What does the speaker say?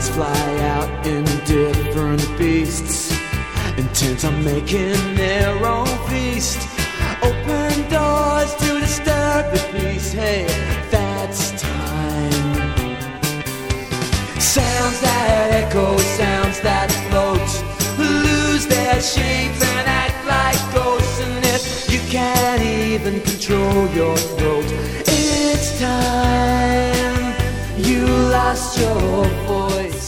birds fly out in different beasts, and tents are making their own feast. Open doors to disturb the peace. Hey, that's time. Sounds that echo, sounds that float, lose their shape and act like ghosts. And if you can't even control your throat, it's time you lost your voice.